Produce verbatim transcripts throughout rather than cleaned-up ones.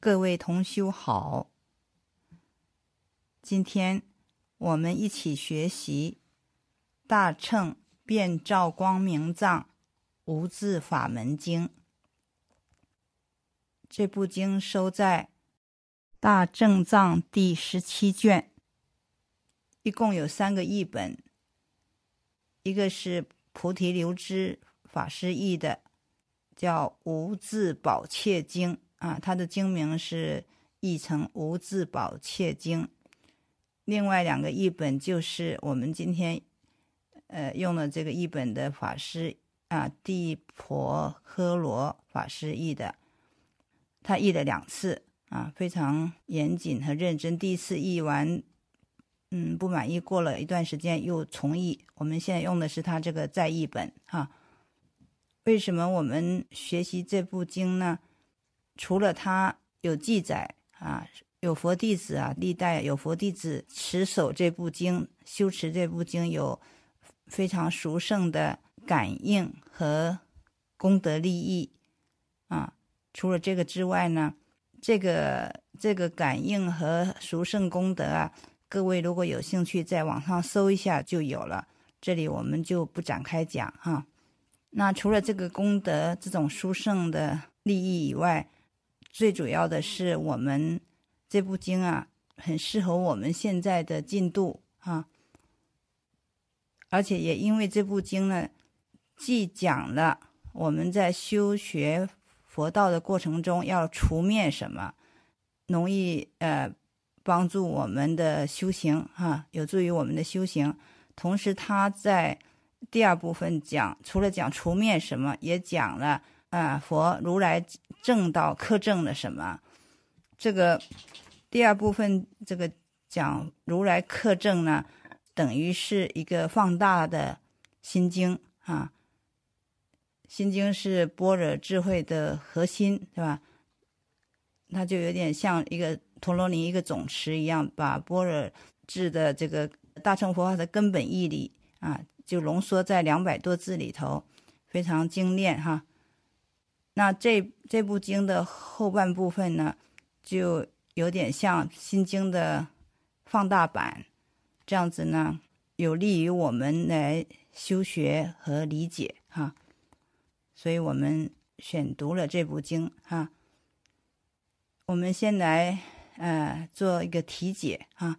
各位同修好，今天我们一起学习《大乘遍照光明藏无字法门经》。这部经收在大正藏第十七卷，一共有三个译本，一个是菩提流支法师译的，叫无字宝切经啊，它的经名是译成无字宝切经。另外两个译本就是我们今天呃用的这个译本的法师啊，地婆诃罗法师译的，他译了两次啊，非常严谨和认真。第一次译完嗯不满意，过了一段时间又重译。我们现在用的是他这个再译本啊。为什么我们学习这部经呢？除了它有记载啊，有佛弟子啊，历代有佛弟子持守这部经，修持这部经，有非常殊胜的感应和功德利益啊。除了这个之外呢，这个这个感应和殊胜功德啊，各位如果有兴趣在网上搜一下就有了，这里我们就不展开讲哈。那除了这个功德这种殊胜的利益以外，最主要的是我们这部经啊，很适合我们现在的进度啊。而且也因为这部经呢，既讲了我们在修学佛道的过程中要除灭什么，容易呃帮助我们的修行啊，有助于我们的修行。同时他在第二部分讲，除了讲除灭什么，也讲了啊佛如来正道课证了什么。这个第二部分这个讲如来课证呢，等于是一个放大的心经啊。心经是般若智慧的核心，对吧？它就有点像一个陀罗尼一个总持一样，把般若智的这个大乘佛法的根本义理啊，就浓缩在两百多字里头，非常精炼哈。那这这部经的后半部分呢，就有点像心经的放大版，这样子呢，有利于我们来修学和理解哈。所以我们选读了这部经哈。我们先来呃做一个题解哈。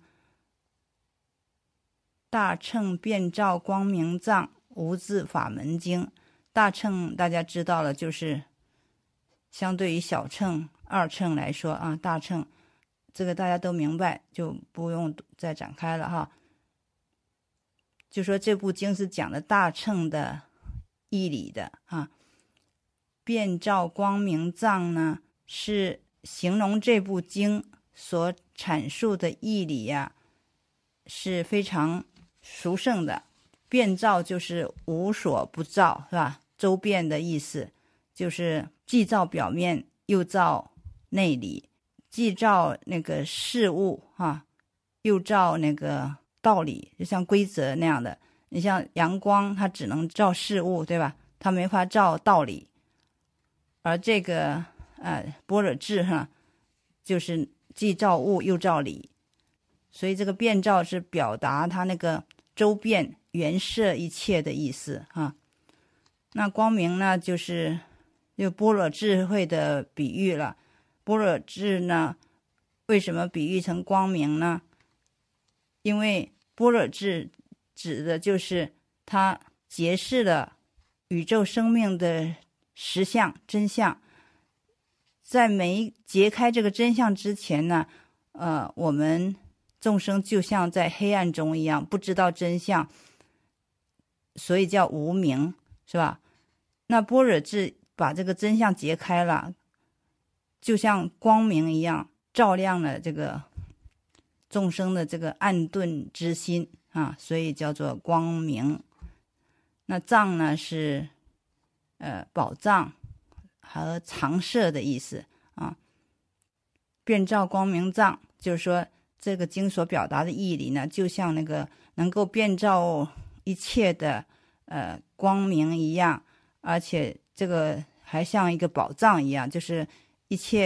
大乘遍照光明藏无字法门经，大乘大家知道了，就是相对于小乘二乘来说啊，大乘这个大家都明白，就不用再展开了哈。就说这部经是讲的大乘的义理的啊。遍照光明藏呢，是形容这部经所阐述的义理呀、啊，是非常殊胜的。遍照就是无所不照，是吧？周遍的意思，就是既照表面又照内里，既照那个事物啊，又照那个道理，就像规则那样的。你像阳光，它只能照事物，对吧？它没法照道理。而这个呃般若智哈，就是既照物又照理，所以这个遍照是表达它那个周遍圆摄一切的意思啊。那光明呢，就是就般若智慧的比喻了。般若智呢，为什么比喻成光明呢？因为般若智指的就是它揭示了宇宙生命的实相真相。在没揭开这个真相之前呢，呃，我们众生就像在黑暗中一样，不知道真相，所以叫无明，是吧？那般若智把这个真相揭开了，就像光明一样，照亮了这个众生的这个暗钝之心啊，所以叫做光明。那藏呢是呃宝藏和藏摄的意思啊。遍照光明藏就是说这个经所表达的义理呢，就像那个能够遍照一切的呃光明一样，而且这个还像一个宝藏一样，就是一切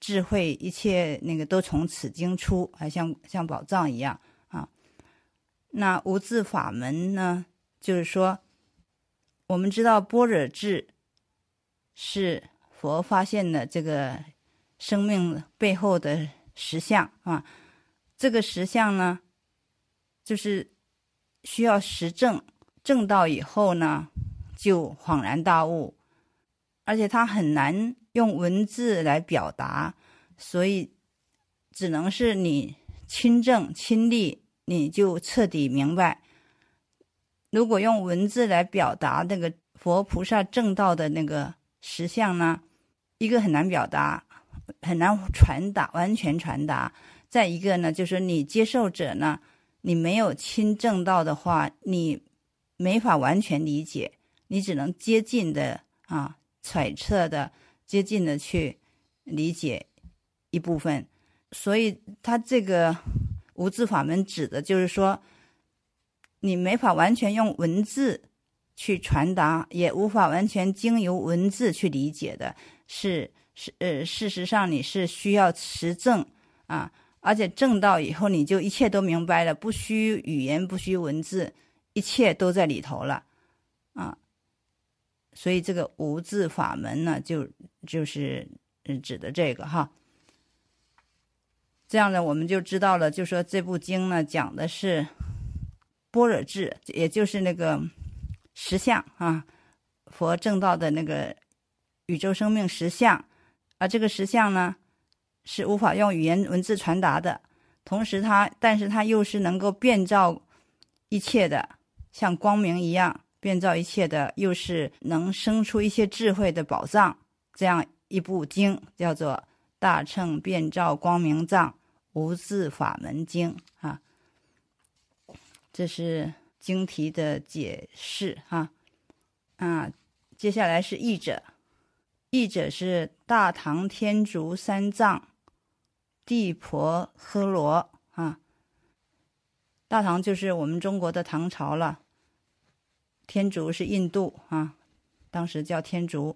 智慧，一切那个都从此经出，还像像宝藏一样啊。那无字法门呢，就是说我们知道般若智是佛发现的这个生命背后的实相啊，这个实相呢就是需要实证，证到以后呢就恍然大悟，而且它很难用文字来表达，所以只能是你亲证亲历，你就彻底明白。如果用文字来表达那个佛菩萨正道的那个实相呢，一个很难表达，很难传达，完全传达。再一个呢，就是你接受者呢，你没有亲证到的话，你没法完全理解，你只能接近的啊，揣测的，接近的去理解一部分。所以他这个无字法门指的就是说，你没法完全用文字去传达，也无法完全经由文字去理解的，是是呃，事实上你是需要实证啊，而且证到以后你就一切都明白了，不需语言，不需文字，一切都在里头了啊。所以这个无字法门呢，就就是指的这个哈。这样呢，我们就知道了，就说这部经呢讲的是般若智，也就是那个实相啊，佛正道的那个宇宙生命实相，而这个实相呢是无法用语言文字传达的，同时它，但是它又是能够遍照一切的，像光明一样遍照一切的，又是能生出一些智慧的宝藏。这样一部经叫做《大乘遍照光明藏无字法门经》啊，这是经题的解释哈啊。接下来是译者，译者是大唐天竺三藏地婆诃罗啊。大唐就是我们中国的唐朝了，天竺是印度啊，当时叫天竺。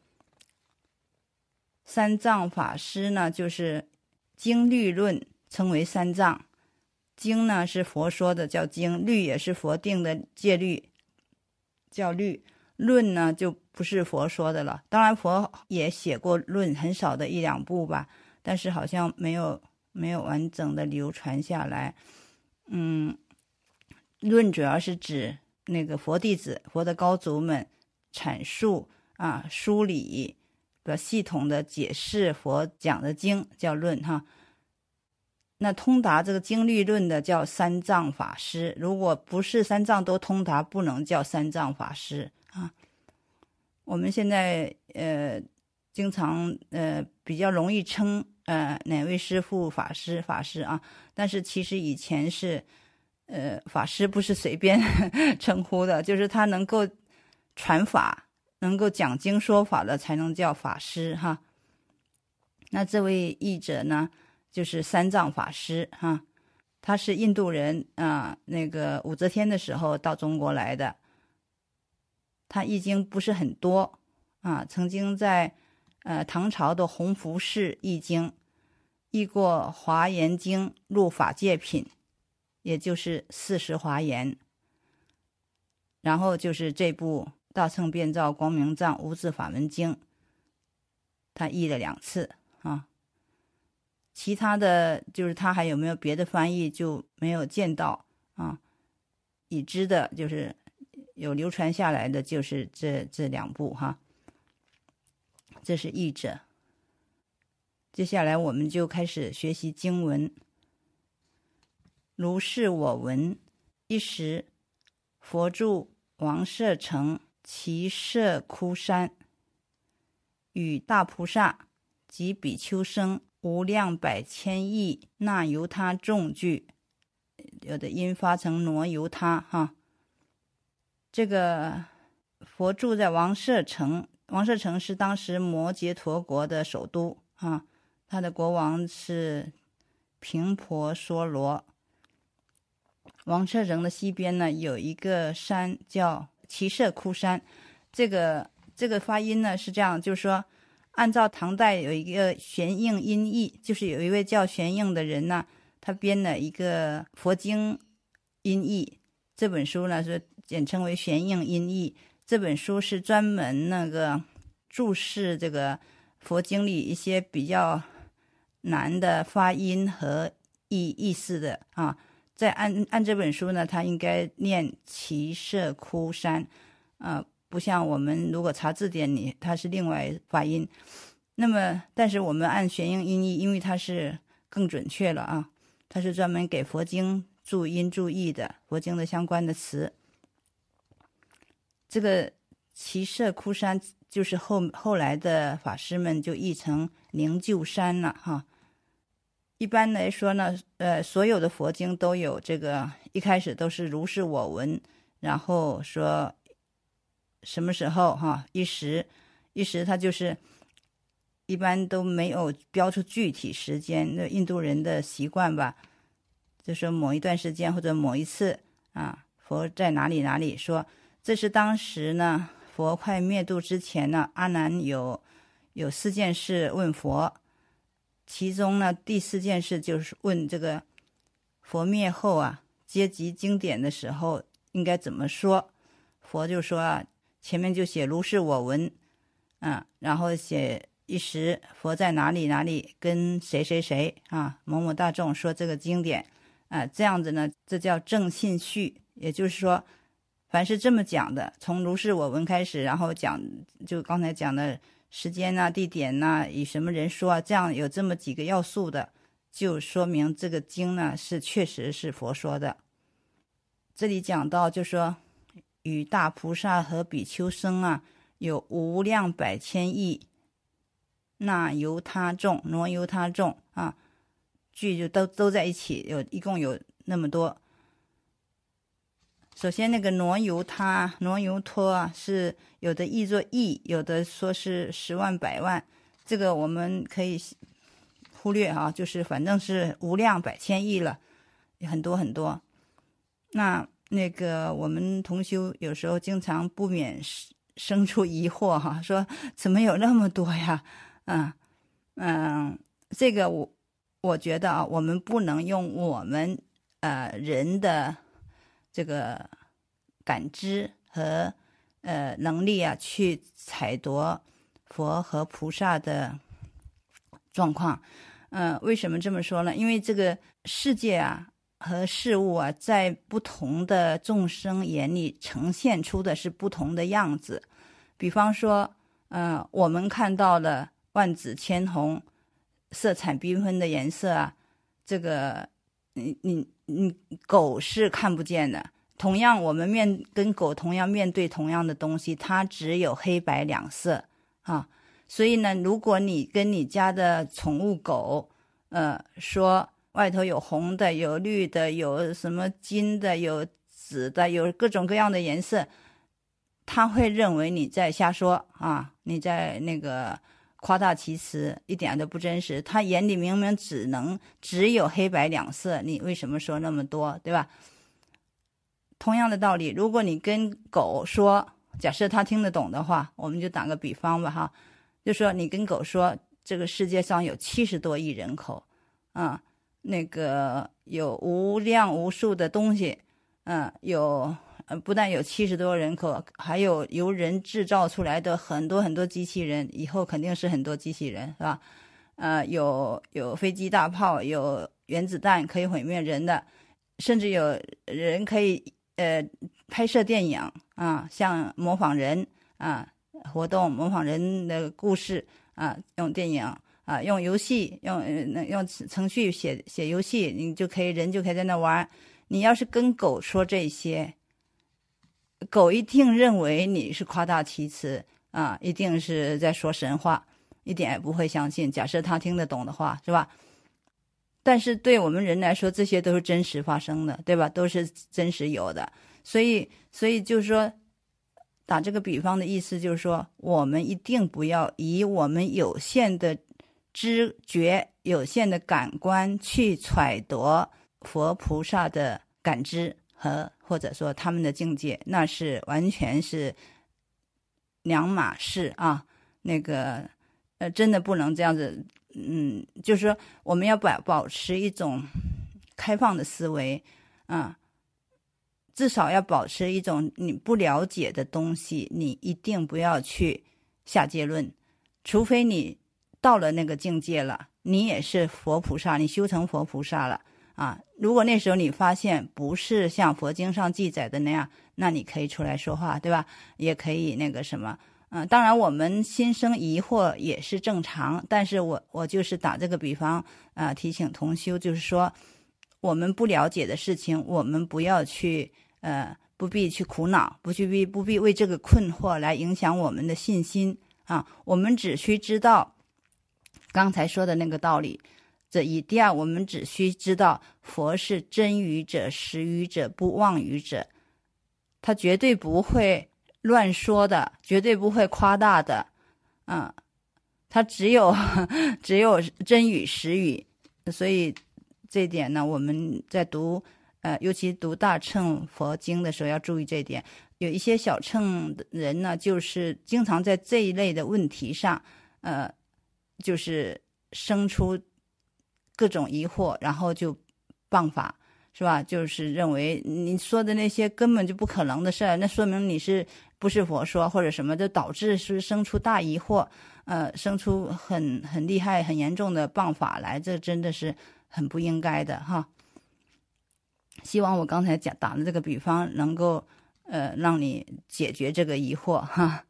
三藏法师呢，就是经律论称为三藏。经呢是佛说的叫经，律也是佛定的戒律叫律，论呢就不是佛说的了。当然佛也写过论，很少的一两部吧，但是好像没有没有完整的流传下来。嗯，论主要是指那个佛弟子、佛的高足们阐述啊、梳理的系统的解释佛讲的经叫论哈。那通达这个经律论的叫三藏法师，如果不是三藏都通达，不能叫三藏法师啊。我们现在呃经常呃比较容易称呃哪位师父法师法师啊，但是其实以前是呃法师不是随便称呼的，就是他能够传法，能够讲经说法的才能叫法师哈。那这位译者呢，就是三藏法师哈，他是印度人啊，那个武则天的时候到中国来的。他译经不是很多啊，曾经在呃唐朝的弘福寺译经，译过华严经入法界品，也就是四十华严。然后就是这部大乘遍照光明藏无字法门经，他译了两次啊。其他的就是他还有没有别的翻译就没有见到啊，已知的就是有流传下来的就是这这两部哈。这是译者。接下来我们就开始学习经文。如是我闻，一时佛住王舍城其舍窟山，与大菩萨及比丘僧无量百千亿那由他众聚，有的音发成挪由他哈。这个佛住在王舍城，王舍城是当时摩羯陀国的首都啊，他的国王是频婆娑罗。王舍城的西边呢有一个山叫其舍窟山，这个这个发音呢是这样，就是说按照唐代有一个玄应音译，就是有一位叫玄应的人呢，他编了一个佛经音译，这本书呢是简称为玄应音译。这本书是专门那个注释这个佛经里一些比较难的发音和意意思的啊。在按按这本书呢，它应该念其舍枯山，啊，不像我们如果查字典里，它是另外发音。那么，但是我们按玄应音译，因为它是更准确了啊，它是专门给佛经注音注意的，佛经的相关的词。这个其舍枯山就是后后来的法师们就译成灵鹫山了哈。一般来说呢，呃，所有的佛经都有这个，一开始都是如是我闻，然后说什么时候哈，一时一时，它就是一般都没有标出具体时间，那印度人的习惯吧，就说某一段时间或者某一次啊，佛在哪里哪里说，这是当时呢佛快灭度之前呢，阿难有有四件事问佛。其中呢，第四件事就是问这个佛灭后啊，阶级经典的时候应该怎么说？佛就说啊，前面就写如是我闻，啊，然后写一时佛在哪里哪里跟谁谁谁啊，某某大众说这个经典啊，这样子呢，这叫正信序，也就是说，凡是这么讲的，从如是我闻开始，然后讲就刚才讲的。时间啊，地点啊，以什么人说啊，这样有这么几个要素的，就说明这个经呢是确实是佛说的。这里讲到就说与大菩萨和比丘僧啊，有无量百千亿那由他众挪由他众啊，句就都都在一起，有一共有那么多。首先那个挪由他挪由托啊，是有的译作亿，有的说是十万百万，这个我们可以忽略啊，就是反正是无量百千亿了，很多很多。那那个我们同修有时候经常不免生出疑惑哈、啊，说怎么有那么多呀？嗯嗯，这个我我觉得啊，我们不能用我们呃人的这个感知和呃能力啊，去采夺佛和菩萨的状况。嗯、呃，为什么这么说呢？因为这个世界啊和事物啊，在不同的众生眼里呈现出的是不同的样子。比方说，嗯、呃，我们看到的万紫千红、色彩缤纷的颜色啊，这个你你你狗是看不见的。同样，我们面跟狗同样面对同样的东西，它只有黑白两色啊。所以呢，如果你跟你家的宠物狗，呃，说外头有红的、有绿的、有什么金的、有紫的、有各种各样的颜色，它会认为你在瞎说啊，你在那个夸大其词，一点都不真实。它眼里明明只能只有黑白两色，你为什么说那么多，对吧？同样的道理，如果你跟狗说，假设它听得懂的话，我们就打个比方吧哈。就说你跟狗说，这个世界上有七十多亿人口，啊，那个有无量无数的东西，嗯、啊，有呃不但有七十多人口，还有由人制造出来的很多很多机器人，以后肯定是很多机器人，是吧？呃，有有飞机大炮，有原子弹可以毁灭人的，甚至有人可以呃拍摄电影啊，像模仿人啊。活动模仿人的故事啊，用电影啊，用游戏，用呃用程序写写游戏，你就可以人就可以在那玩。你要是跟狗说这些，狗一定认为你是夸大其词啊，一定是在说神话，一点也不会相信。假设他听得懂的话，是吧？但是对我们人来说，这些都是真实发生的，对吧？都是真实有的，所以所以就是说。打这个比方的意思就是说，我们一定不要以我们有限的知觉、有限的感官去揣度佛菩萨的感知和或者说他们的境界，那是完全是两码事啊。那个呃，真的不能这样子，嗯，就是说我们要保保持一种开放的思维啊，至少要保持一种你不了解的东西，你一定不要去下结论，除非你到了那个境界了，你也是佛菩萨，你修成佛菩萨了啊。如果那时候你发现不是像佛经上记载的那样，那你可以出来说话，对吧？也可以那个什么，嗯、呃，当然我们心生疑惑也是正常，但是我我就是打这个比方啊、呃，提醒同修，就是说我们不了解的事情，我们不要去呃，不必去苦恼，不去必不必为这个困惑来影响我们的信心啊。我们只需知道刚才说的那个道理，这一。第二，我们只需知道佛是真语者、实语者、不妄语者，他绝对不会乱说的，绝对不会夸大的，啊，他只有只有真语、实语。所以这一点呢，我们在读呃，尤其读大乘佛经的时候要注意这一点。有一些小乘的人呢，就是经常在这一类的问题上，呃，就是生出各种疑惑，然后就谤法，是吧？就是认为你说的那些根本就不可能的事儿，那说明你是不是佛说或者什么，就导致是生出大疑惑，呃，生出很很厉害、很严重的谤法来，这真的是很不应该的哈。希望我刚才讲打的这个比方能够呃让你解决这个疑惑哈。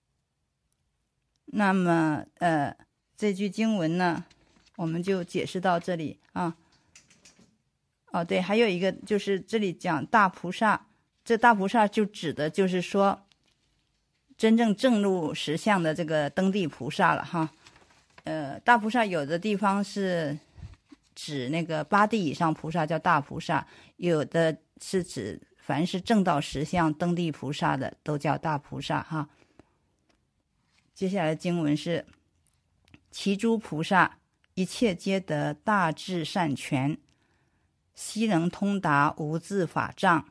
那么呃这句经文呢，我们就解释到这里啊。哦对，还有一个就是这里讲大菩萨，这大菩萨就指的就是说真正证入实相的这个登地菩萨了哈。呃大菩萨有的地方是指那个八地以上菩萨叫大菩萨，有的是指凡是证到实相登地菩萨的都叫大菩萨哈。接下来经文是：其诸菩萨一切皆得大智善权，悉能通达无自法障，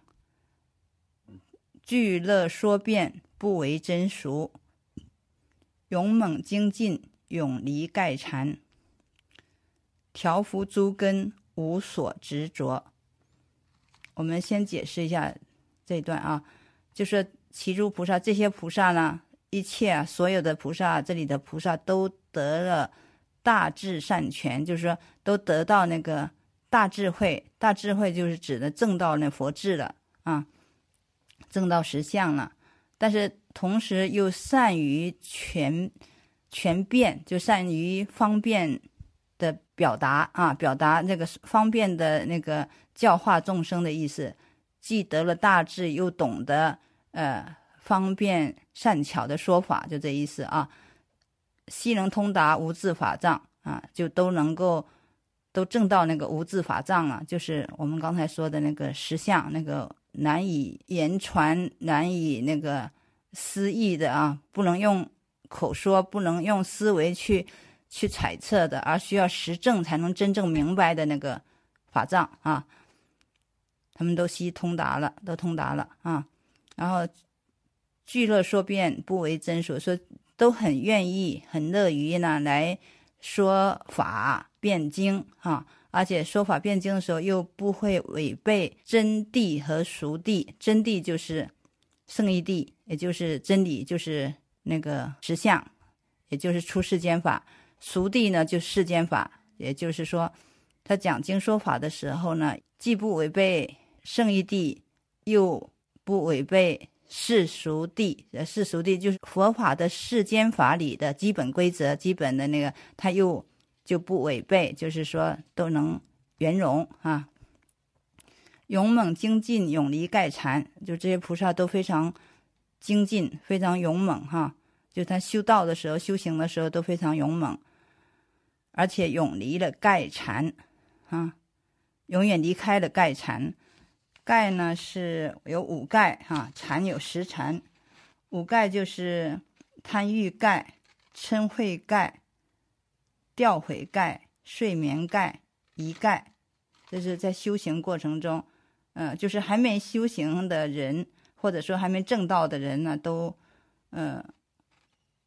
具乐说辩不为真俗，勇猛精进永离盖缠，调伏诸根无所执着。我们先解释一下这一段啊，就是其诸菩萨，这些菩萨呢，一切啊，所有的菩萨，这里的菩萨都得了大智善权，就是说都得到那个大智慧，大智慧就是指的证到那佛智了啊，证到实相了。但是同时又善于全全辩，就善于方便的表达啊，表达那个方便的那个教化众生的意思，既得了大智，又懂得呃方便善巧的说法，就这意思啊。悉能通达无自法障啊，就都能够都证到那个无自法障了，就是我们刚才说的那个实相，那个难以言传、难以那个思议的啊，不能用口说，不能用思维去去揣测的，而需要实证才能真正明白的那个法障啊，他们都悉通达了，都通达了啊。然后具乐说辩不为真俗，说都很愿意、很乐于呢来说法辩经啊，而且说法辩经的时候又不会违背真谛和俗谛。真谛就是圣义谛，也就是真理，就是那个实相，也就是出世间法。俗谛呢就是世间法，也就是说他讲经说法的时候呢，既不违背圣义谛，又不违背世俗谛。世俗谛就是佛法的世间法理的基本规则，基本的那个他又就不违背，就是说都能圆融啊。勇猛精进永离盖缠，就这些菩萨都非常精进，非常勇猛哈，就他修道的时候、修行的时候都非常勇猛，而且永离了盖缠啊，永远离开了盖缠。盖呢是有五盖哈，缠有十缠。五盖就是贪欲盖、嗔恚盖、掉悔盖、睡眠盖、疑盖。这是在修行过程中，呃，就是还没修行的人，或者说还没证道的人呢，都呃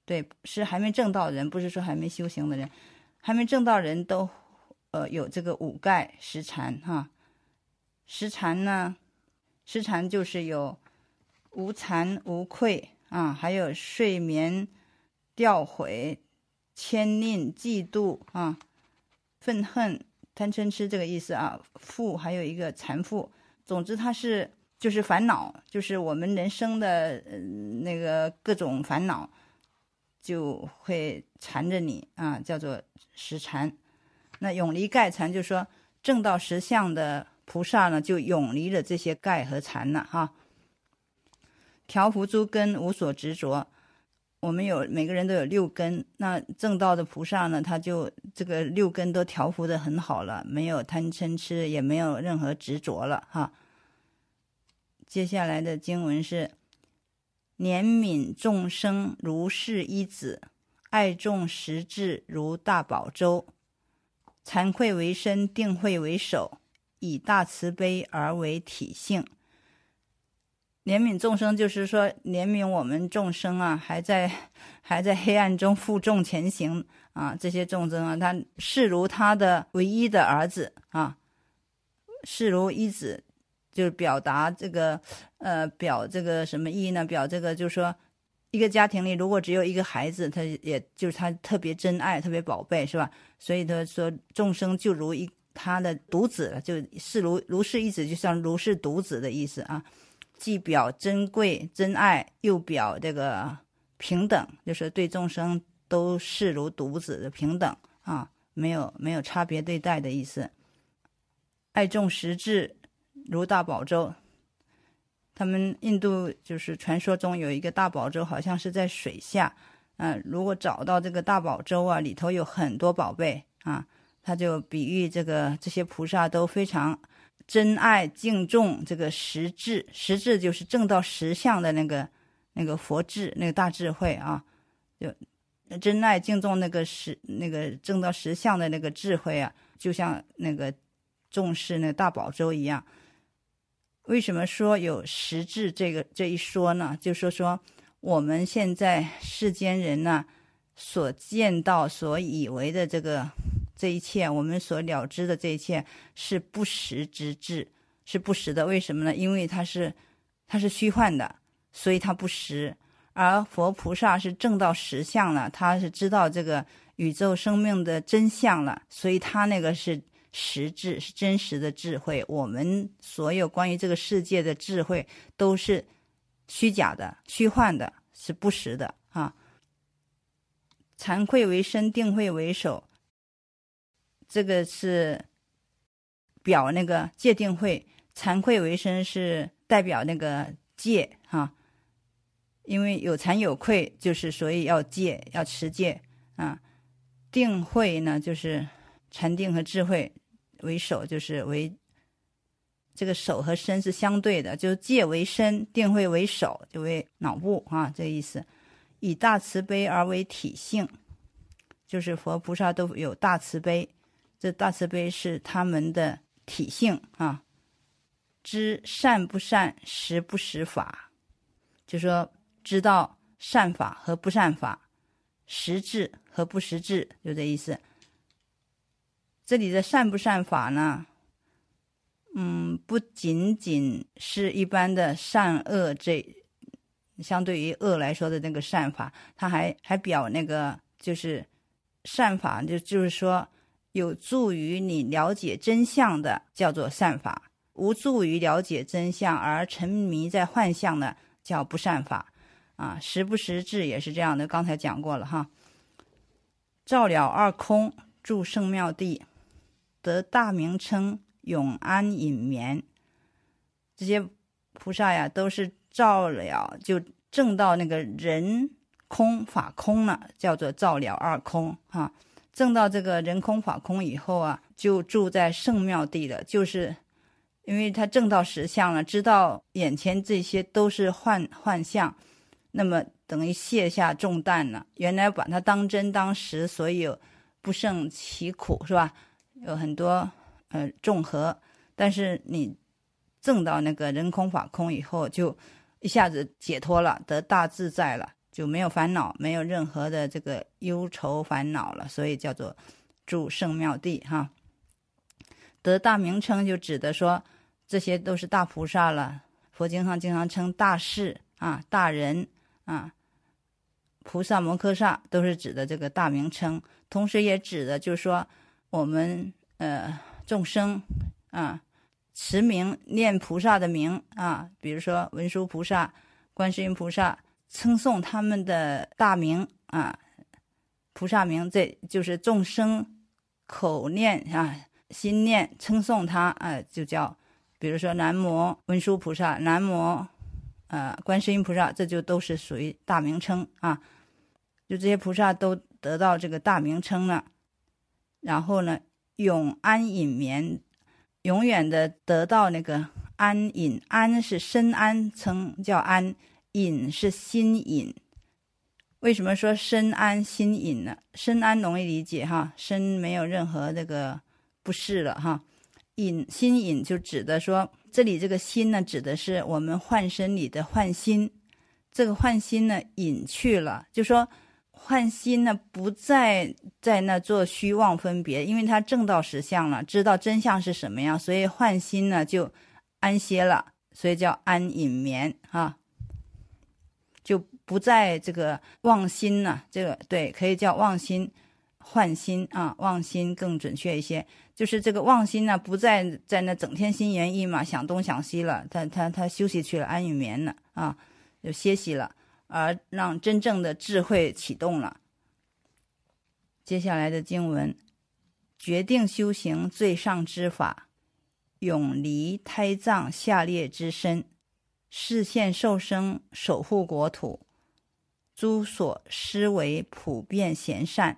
对，是还没证道人，不是说还没修行的人，还没证道人都呃有这个五盖十禅哈。十禅呢，十禅就是有无惭无愧啊，还有睡眠、吊毁、牵吝、嫉妒啊、愤恨、贪嗔痴这个意思啊。负还有一个残负，总之它是就是烦恼，就是我们人生的、呃、那个各种烦恼就会缠着你啊，叫做十禅。那永离盖缠，就是说证到实相的菩萨呢，就永离了这些盖和缠了哈。调伏诸根，无所执着。我们有每个人都有六根，那证道的菩萨呢，他就这个六根都调伏得很好了，没有贪嗔痴，也没有任何执着了哈。接下来的经文是：怜悯众生如是依止，爱众实质如大宝舟，惭愧为身，定慧为手，以大慈悲而为体性。怜悯众生就是说怜悯我们众生啊，还在还在黑暗中负重前行啊，这些众生啊，他视如他的唯一的儿子啊，视如一子，就是表达这个呃表这个什么意义呢？表这个就是说一个家庭里如果只有一个孩子，他也就是他特别珍爱，特别宝贝，是吧？所以他说众生就如一他的独子了，就视如如是一子，就像如是独子的意思啊。既表珍贵珍爱，又表这个平等，就是对众生都视如独子的平等啊，没有没有差别对待的意思。爱众实质如大宝舟，他们印度就是传说中有一个大宝舟，好像是在水下，嗯、呃，如果找到这个大宝舟啊，里头有很多宝贝啊，他就比喻这个这些菩萨都非常珍爱敬重这个实智，实智就是证到实相的那个那个佛智，那个大智慧啊，就珍爱敬重那个实那个证到实相的那个智慧啊，就像那个重视那个大宝舟一样。为什么说有实智这个这一说呢？就说说我们现在世间人呢，所见到所以为的这个这一切，我们所了知的这一切是不实之智，是不实的。为什么呢？因为它是它是虚幻的，所以它不实。而佛菩萨是证到实相了，他是知道这个宇宙生命的真相了，所以他那个是实智，是真实的智慧。我们所有关于这个世界的智慧都是虚假的、虚幻的，是不实的啊。惭愧为身，定慧为手，这个是表那个戒定慧，惭愧为身是代表那个戒哈，因为有惭有愧，就是所以要戒，要持戒啊。定慧呢，就是禅定和智慧为手，就是为这个手和身是相对的，就是戒为身，定慧为手，就为脑部啊，这个意思。以大慈悲而为体性，就是佛菩萨都有大慈悲，这大慈悲是他们的体性啊。知善不善，实不实法，就说知道善法和不善法，实质和不实质，就这意思。这里的善不善法呢，嗯，不仅仅是一般的善恶，这相对于恶来说的那个善法，它还还表那个就是善法，就就是说有助于你了解真相的叫做善法，无助于了解真相而沉迷在幻象的叫不善法啊。实不实质也是这样的，刚才讲过了哈。照了二空，住圣妙地，得大名称，永安隐眠。这些菩萨呀，都是照了就证到那个人空法空了，叫做照了二空啊。证到这个人空法空以后啊，就住在圣妙地了，就是因为他证到实相了，知道眼前这些都是幻幻象，那么等于卸下重担了。原来把它当真当实，所以有不胜其苦，是吧？有很多呃重荷，但是你证到那个人空法空以后，就一下子解脱了，得大自在了， 就没有烦恼，没有任何的这个忧愁烦恼了，所以叫做住圣妙地哈。得大名称就指的说这些都是大菩萨了，佛经上经常称大士啊、大人啊、菩萨摩诃萨，都是指的这个大名称，同时也指的就是说我们呃众生啊持名念菩萨的名啊，比如说文殊菩萨、观世音菩萨，称颂他们的大名啊，菩萨名，这就是众生口念啊、心念称颂他啊，就叫比如说南无文殊菩萨、南无呃观世音菩萨，这就都是属于大名称啊。就这些菩萨都得到这个大名称了，然后呢永安隐眠，永远的得到那个安隐，安是身安称叫安，隐是心隐。为什么说身安心隐呢？身安容易理解哈，身没有任何这个不适了哈。隐心隐就指的说，这里这个心呢，指的是我们幻身里的幻心，这个幻心呢隐去了，就说幻心呢不再在那做虚妄分别，因为他证到实相了，知道真相是什么样，所以幻心呢就安歇了，所以叫安隐眠啊，就不再这个妄心呢，这个对，可以叫妄心、幻心啊，妄心更准确一些，就是这个妄心呢不再在那整天心猿意马想东想西了，他他他休息去了，安隐眠了啊，就歇息了，而让真正的智慧启动了。接下来的经文，决定修行最上之法，永离胎藏下劣之身，示现受生守护国土，诸所施为普遍贤善。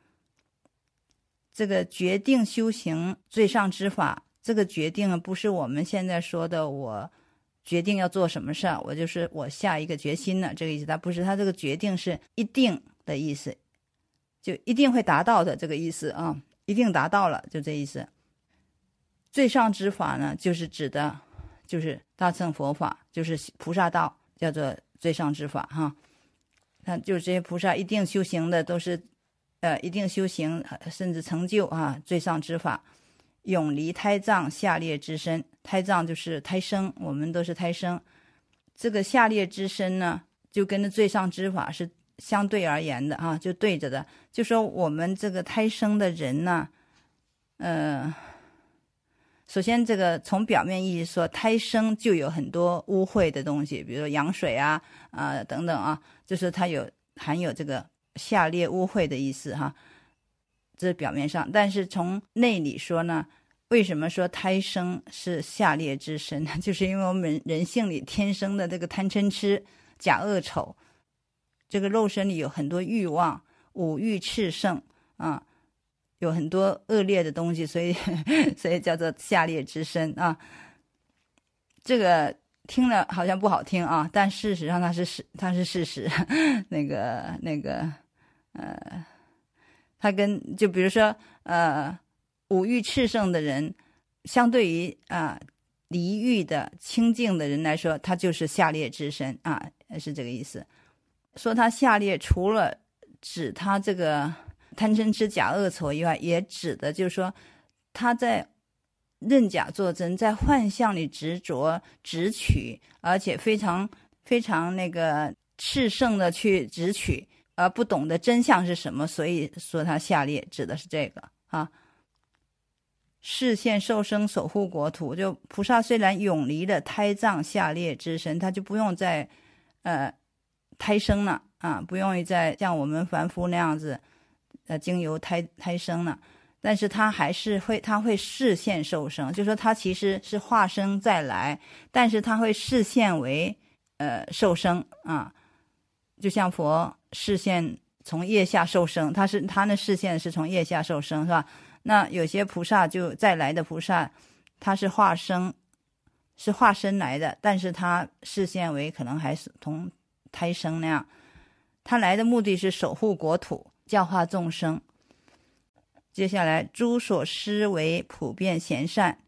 这个决定修行最上之法，这个决定不是我们现在说的我决定要做什么事，我就是我下一个决心了，这个意思。它不是，它这个决定是一定的意思，就一定会达到的这个意思啊，一定达到了，就这意思。最上之法呢，就是指的就是大乘佛法，就是菩萨道，叫做最上之法哈。那就是这些菩萨一定修行的都是呃一定修行甚至成就啊最上之法，永离胎藏下劣之身。胎藏就是胎生，我们都是胎生，这个下劣之身呢就跟最上之法是相对而言的啊，就对着的。就说我们这个胎生的人呢，呃首先这个从表面意义说，胎生就有很多污秽的东西，比如说羊水啊啊、呃、等等啊，就是它有含有这个下劣污秽的意思哈，这是表面上。但是从内里说呢，为什么说胎生是下劣之身呢？就是因为我们人性里天生的这个贪嗔痴假恶丑，这个肉身里有很多欲望，五欲炽盛啊，有很多恶劣的东西，所以所以叫做下劣之身啊。这个听了好像不好听啊，但事实上它是事，它是事实。那个那个呃，它跟就比如说呃，五欲炽盛的人，相对于啊、呃、离欲的清净的人来说，他就是下劣之身啊，是这个意思。说他下劣，除了指他这个贪嗔痴假恶丑以外，也指的就是说他在认假作真，在幻象里执着执取，而且非常非常那个炽盛的去执取，而不懂得真相是什么，所以说他下劣，指的是这个啊。示现受生守护国土，就菩萨虽然永离了胎藏下劣之身，他就不用再呃胎生了啊，不用再像我们凡夫那样子呃经由胎胎生了，但是他还是会他会示现受生，就说他其实是化生再来，但是他会示现为呃受生啊，就像佛示现从腋下受生，他是他那示现是从腋下受生是吧？那有些菩萨就再来的菩萨，他是化生是化身来的，但是他示现为可能还是从胎生那样，他来的目的是守护国土，教化众生。接下来诸所施为普遍贤善，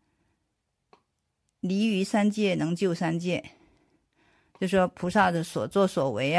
离于三界能救三界，就说菩萨的所作所为啊，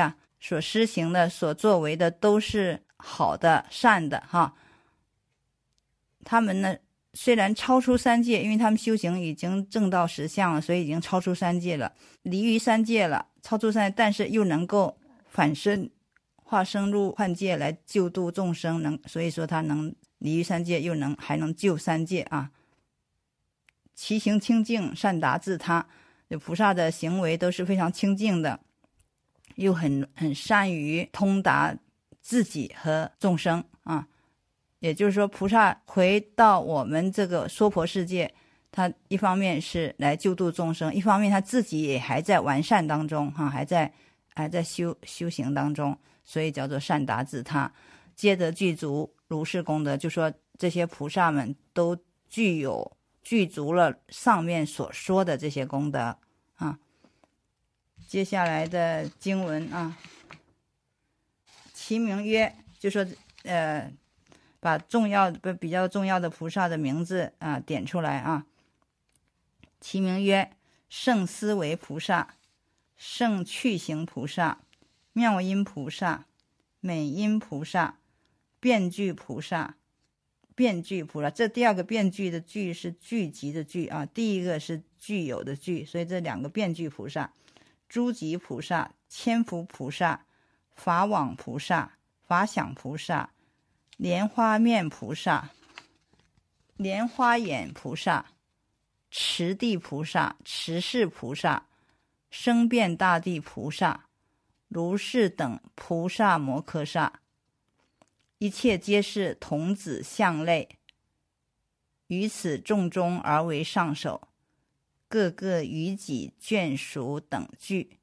所施行的、所作为的都是好的、善的哈。他们呢，虽然超出三界，因为他们修行已经证到实相了，所以已经超出三界了，离于三界了，超出三界，但是又能够反身化生入幻界来救度众生，能所以说他能离于三界，又能还能救三界啊。其行清净，善达自他，这菩萨的行为都是非常清净的，又很很善于通达自己和众生啊。也就是说，菩萨回到我们这个娑婆世界，他一方面是来救度众生，一方面他自己也还在完善当中哈、啊，还在还在修修行当中，所以叫做善达自他，皆得具足如是功德。就说这些菩萨们都具有具足了上面所说的这些功德啊。接下来的经文啊，其名曰，就说呃。把重要的比较重要的菩萨的名字啊点出来啊。其名曰圣思维菩萨、圣趣行菩萨、妙音菩萨、美音菩萨、遍具菩萨。遍具菩萨，这第二个遍具的具是聚集的聚啊，第一个是具有的具，所以这两个遍具菩萨。诸级菩萨、千福菩萨、法网菩萨、法想菩萨、莲花面菩萨、莲花眼菩萨、持地菩萨、持世菩萨、生变大地菩萨、如是等菩萨摩诃萨，一切皆是童子相类，于此众中而为上首，各个于己眷属等具。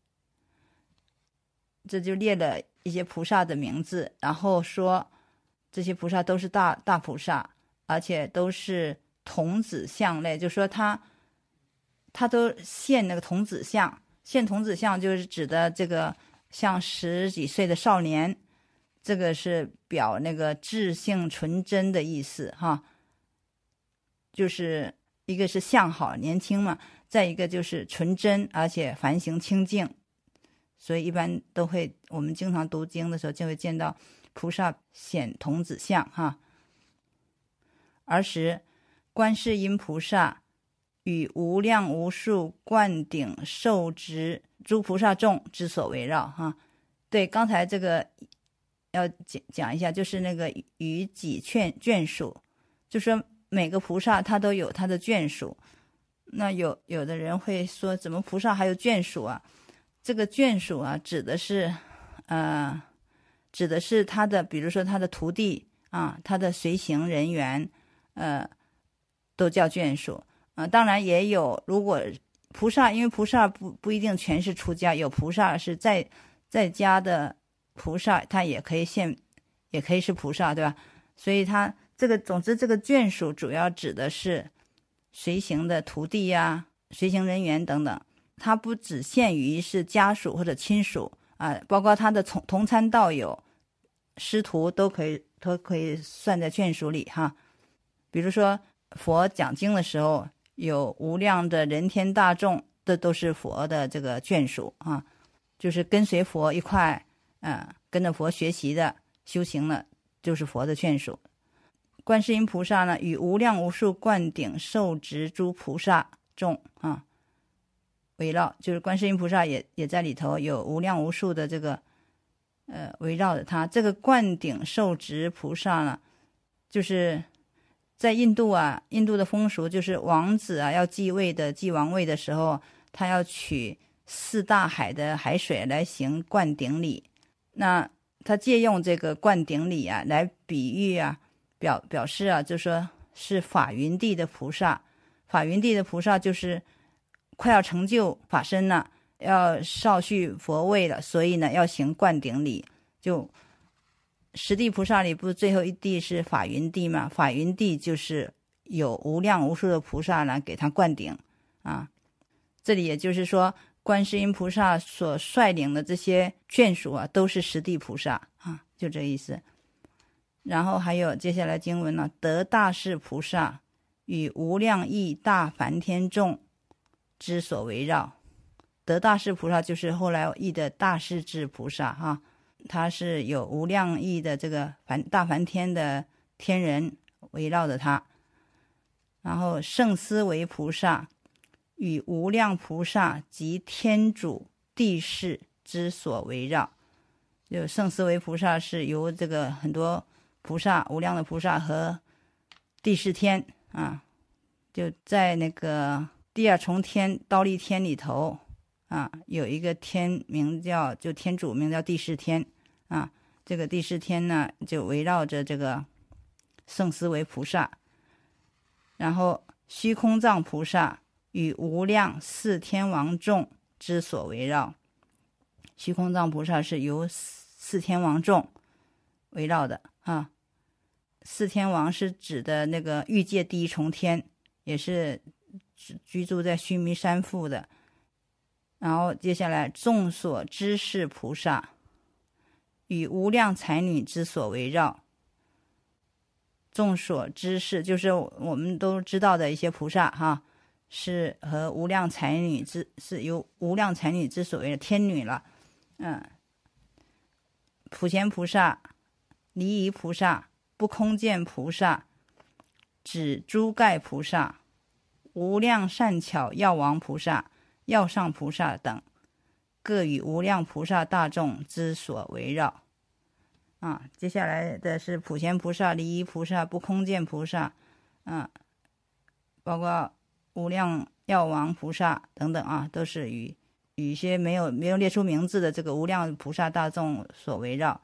这就列了一些菩萨的名字，然后说这些菩萨都是大大菩萨，而且都是童子相类，就说他他都现那个童子相，现童子相就是指的这个像十几岁的少年，这个是表那个智性纯真的意思哈，就是一个是相好年轻嘛，再一个就是纯真，而且凡行清净，所以一般都会我们经常读经的时候就会见到菩萨显童子相哈。尔时观世音菩萨与无量无数灌顶受持诸菩萨众之所围绕哈。对，刚才这个要讲讲一下，就是那个于己眷眷属，就说每个菩萨他都有他的眷属。那有有的人会说，怎么菩萨还有眷属啊？这个眷属啊，指的是呃，指的是他的，比如说他的徒弟啊，他的随行人员，呃，都叫眷属啊、呃。当然也有，如果菩萨，因为菩萨不不一定全是出家，有菩萨是在在家的菩萨，他也可以现，也可以是菩萨，对吧？所以他这个，总之这个眷属主要指的是随行的徒弟呀、啊、随行人员等等，他不只限于是家属或者亲属啊，包括他的同同参道友、师徒都可以都可以算在眷属里哈。比如说佛讲经的时候，有无量的人天大众，这都是佛的这个眷属啊，就是跟随佛一块，呃，跟着佛学习的、修行的，就是佛的眷属。观世音菩萨呢，与无量无数灌顶受持诸菩萨众啊围绕，就是观世音菩萨也也在里头，有无量无数的这个呃围绕着他。这个灌顶受持菩萨呢，就是在印度啊，印度的风俗就是王子啊要继位的继王位的时候，他要取四大海的海水来行灌顶礼。那他借用这个灌顶礼啊，来比喻啊，表表示啊，就说是法云地的菩萨。法云地的菩萨就是快要成就法身了，要少续佛位了，所以呢要行灌顶礼。就十地菩萨里不是最后一地是法云地嘛？法云地就是有无量无数的菩萨来给他灌顶啊。这里也就是说，观世音菩萨所率领的这些眷属啊，都是十地菩萨啊，就这意思。然后还有接下来经文呢，得大士菩萨与无量亿大梵天众之所围绕， 得大势菩萨就是后来译的大势至菩萨哈，他是有无量亿的这个梵大梵天的天人围绕着他。然后圣思维菩萨与无量菩萨及天主地势之所围绕，就圣思维菩萨是由这个很多菩萨无量的菩萨和地势天啊，就在那个第二重天忉利天里头啊，有一个天名叫就天主名叫地势天啊，这个地势天呢就围绕着这个圣思维菩萨。然后虚空藏菩萨与无量四天王众之所围绕，虚空藏菩萨是由四天王众围绕的啊。四天王是指的那个欲界第一重天，也是居住在须弥山腹的。然后接下来众所知识菩萨与无量才女之所围绕，众所知识就是我们都知道的一些菩萨哈，是和无量才女之是由无量才女之所谓的天女了。嗯，普贤菩萨、离仪菩萨、不空见菩萨、指珠盖菩萨、无量善巧药王菩萨、药上菩萨等，各与无量菩萨大众之所围绕。啊，接下来的是普贤菩萨、离仪菩萨、不空见菩萨，啊，包括无量药王菩萨等等啊，都是与与一些没有没有列出名字的这个无量菩萨大众所围绕。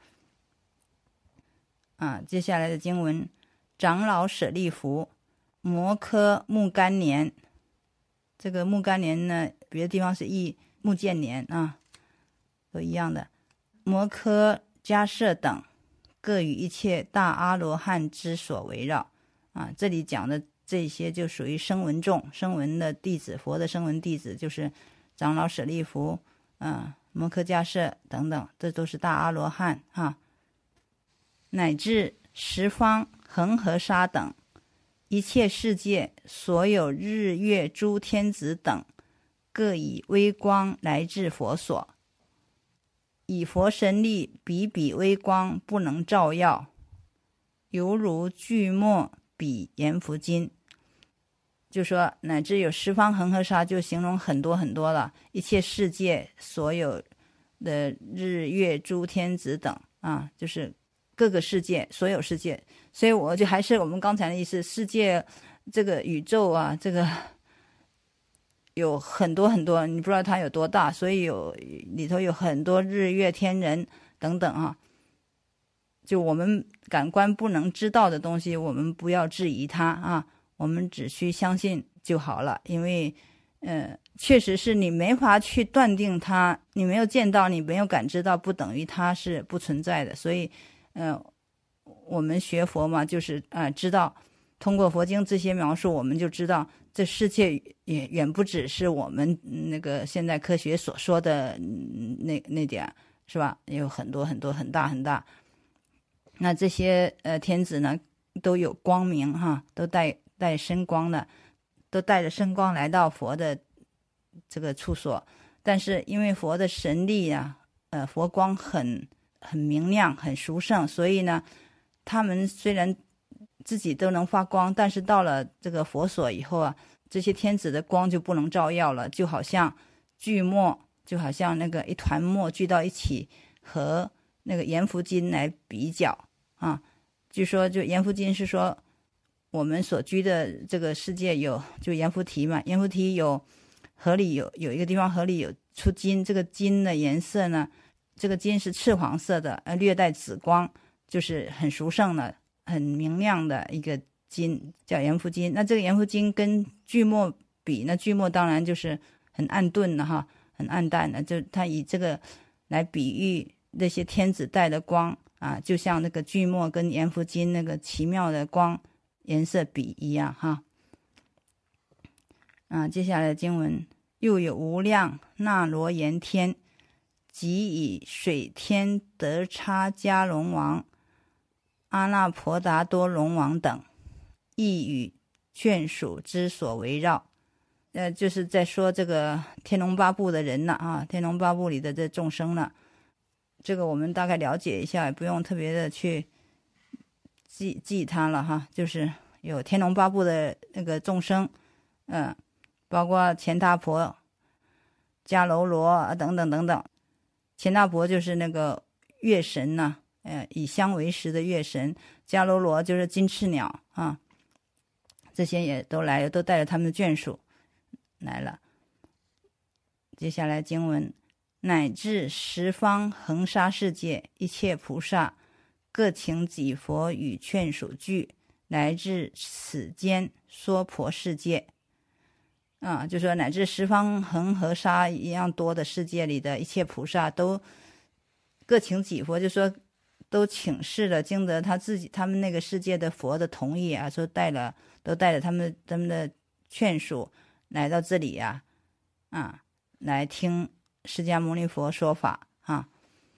啊，接下来的经文，长老舍利弗，摩诃目犍连，这个目犍连呢，别的地方是译目犍连啊，都一样的。摩诃迦摄等，各与一切大阿罗汉之所围绕啊。这里讲的这些就属于声闻众，声闻的弟子，佛的声闻弟子就是长老舍利弗、啊、摩诃迦摄等等，这都是大阿罗汉啊。乃至十方恒河沙等一切世界所有日月诸天子等，各以微光来至佛所，以佛神力比比微光不能照耀，犹如巨墨比阎浮金。就说乃至有十方恒河沙，就形容很多很多了，一切世界所有的日月诸天子等啊，就是各个世界，所有世界。所以我就还是我们刚才的意思，世界这个宇宙啊，这个有很多很多，你不知道它有多大，所以有里头有很多日月天人等等啊。就我们感官不能知道的东西，我们不要质疑它啊，我们只需相信就好了。因为呃，确实是你没法去断定它，你没有见到，你没有感知到，不等于它是不存在的。所以呃，我们学佛嘛，就是呃知道通过佛经这些描述，我们就知道这世界也远不只是我们那个现代科学所说的那那点，是吧？有很多很多很大很大。那这些呃天子呢，都有光明哈，都带带身光的，都带着身光来到佛的这个处所。但是因为佛的神力啊，呃，佛光很很明亮，很殊胜，所以呢，他们虽然自己都能发光，但是到了这个佛所以后啊，这些天子的光就不能照耀了，就好像聚墨，就好像那个一团墨聚到一起，和那个阎浮金来比较啊。据说就阎浮金是说我们所居的这个世界有就阎浮提嘛，阎浮提有河里有有一个地方河里有出金，这个金的颜色呢，这个金是赤黄色的，呃，略带紫光，就是很殊胜的很明亮的一个金，叫阎浮金。那这个阎浮金跟巨墨比，那巨墨当然就是很暗钝的哈，很暗淡的，就他以这个来比喻那些天子带的光啊，就像那个巨墨跟阎浮金那个奇妙的光颜色比一样哈。啊，接下来的经文，又有无量那罗延天，即以水天德叉迦龙王、阿那婆达多龙王等，亦与眷属之所围绕。 呃，就是在说这个天龙八部的人呢啊，天龙八部里的这众生呢，这个我们大概了解一下，也不用特别的去记记它了哈。就是有天龙八部的那个众生，嗯，包括钱大婆、迦楼罗啊等等等等。钱大婆就是那个月神呐、啊，呃，以香为食的月神；迦楼罗就是金翅鸟啊，这些也都来了，都带着他们的眷属来了。接下来经文，乃至十方恒沙世界一切菩萨，各请己佛与劝属具，来至此间娑婆世界。啊，就说乃至十方恒河沙一样多的世界里的一切菩萨，都各请己佛，就说都请示了经得他自己他们那个世界的佛的同意啊，说带了都带着他们他们的劝属来到这里啊，啊，来听释迦牟尼佛说法啊。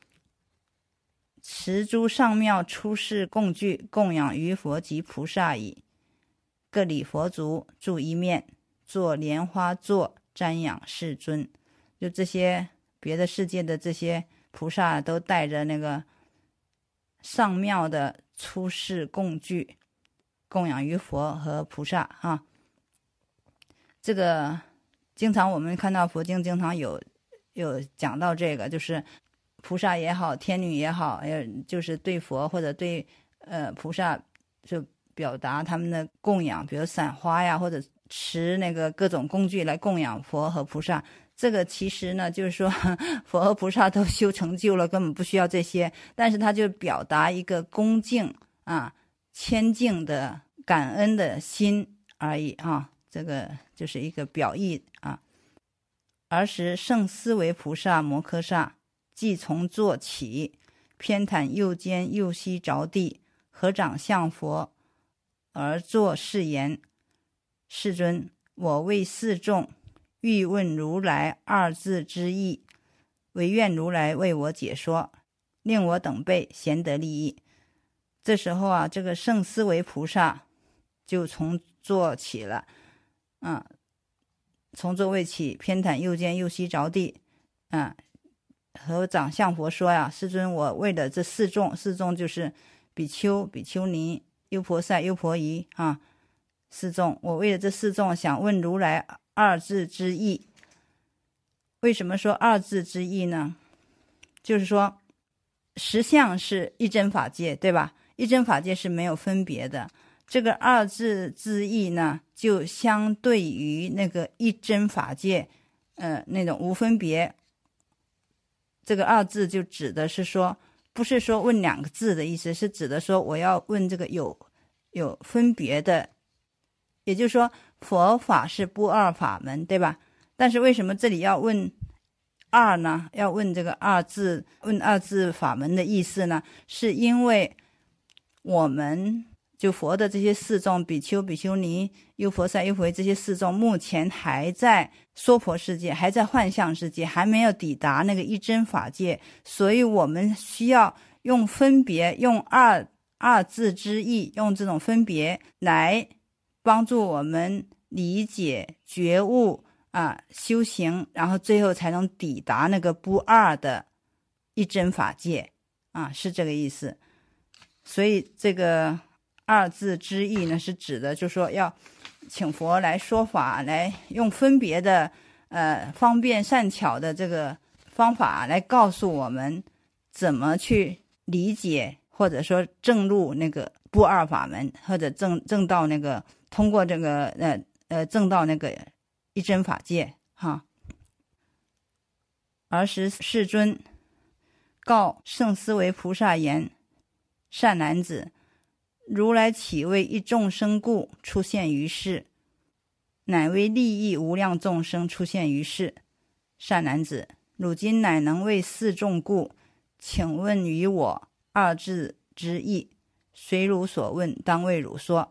持诸上妙出世供具，供养于佛及菩萨矣。各礼佛足，住一面，做莲花座，瞻仰世尊。就这些别的世界的这些菩萨都带着那个上妙的出世供具，供养于佛和菩萨啊。这个经常我们看到佛经经常有有讲到这个，就是菩萨也好，天女也好，就是对佛或者对呃菩萨就表达他们的供养，比如散花呀，或者持那个各种工具来供养佛和菩萨。这个其实呢，就是说佛和菩萨都修成就了，根本不需要这些，但是他就表达一个恭敬啊、谦敬的感恩的心而已啊，这个就是一个表意啊。尔时圣思维菩萨摩诃萨即从座起，偏袒右肩右膝着地，合掌向佛而作是言：世尊，我为四众欲问如来二字之意，唯愿如来为我解说，令我等辈咸得利益。这时候啊，这个圣思维菩萨就从座起了，啊，从座位起，偏袒右肩右膝着地，啊，合掌向佛说呀、啊，世尊，我为了这四众，四众就是比丘、比丘尼、优婆塞、优婆夷啊，四众，我为了这四众想问如来二字之意。为什么说二字之意呢？就是说实相是一真法界，对吧？一真法界是没有分别的，这个二字之意呢，就相对于那个一真法界呃，那种无分别。这个二字就指的是说，不是说问两个字的意思，是指的说我要问这个有有分别的，也就是说佛法是不二法门，对吧？但是为什么这里要问二呢？要问这个二字，问二字法门的意思呢？是因为我们就佛的这些四众，比丘、比丘尼、优婆塞、优婆夷这些四众，目前还在娑婆世界，还在幻象世界，还没有抵达那个一真法界，所以我们需要用分别，用二二字之意，用这种分别来帮助我们理解、觉悟啊，修行，然后最后才能抵达那个不二的一真法界啊，是这个意思。所以这个二字之意呢，是指的就是说要请佛来说法，来用分别的呃方便善巧的这个方法来告诉我们怎么去理解，或者说证入那个不二法门，或者证证到那个通过这个呃呃证到那个一真法界哈。尔时世尊告圣思维菩萨言：善男子，如来岂为一众生故出现于世，乃为利益无量众生出现于世。善男子，汝今乃能为四众故，请问于我二字之意，随汝所问，当为汝说。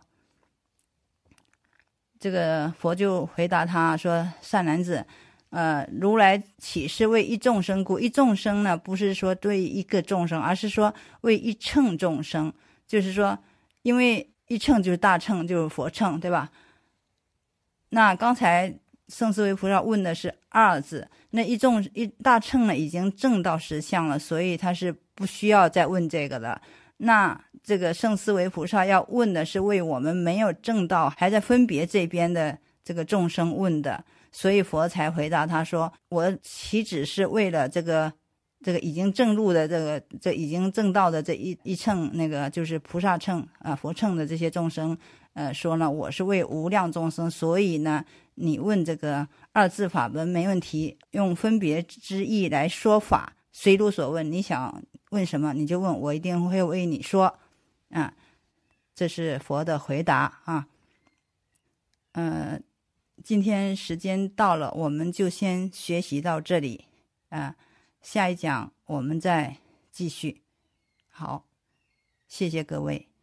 这个佛就回答他说：善男子，呃，如来岂是为一众生故？一众生呢，不是说对一个众生，而是说为一乘众生，就是说因为一乘就是大乘，就是佛乘，对吧？那刚才圣思维菩萨问的是二字，那一众一大乘呢已经证到实相了，所以他是不需要再问这个的。那这个圣思维菩萨要问的是为我们没有证到还在分别这边的这个众生问的，所以佛才回答他说，我岂只是为了这个这个已经证入的这个这已经证到的这一一乘那个就是菩萨乘啊佛乘的这些众生呃说呢，我是为无量众生，所以呢你问这个二字法门没问题，用分别之意来说法，随如所问，你想问什么你就问，我一定会为你说啊。这是佛的回答啊。呃，今天时间到了，我们就先学习到这里啊，下一讲我们再继续。好，谢谢各位。